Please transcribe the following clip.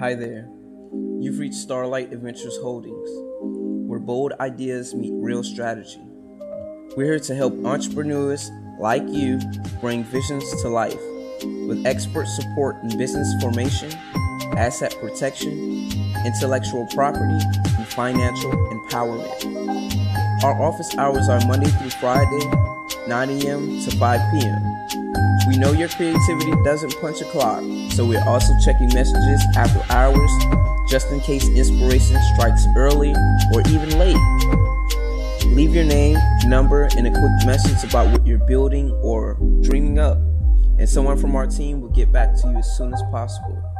Hi there. You've reached Starlight Adventures Holdings, where bold ideas meet real strategy. We're here to help entrepreneurs like you bring visions to life with expert support in business formation, asset protection, intellectual property, and financial empowerment. Our office hours are Monday through Friday, 9 a.m. to 5 p.m. We know your creativity doesn't punch a clock, so we're also checking messages after hours just in case inspiration strikes early or even late. Leave your name, number, and a quick message about what you're building or dreaming up, and someone from our team will get back to you as soon as possible.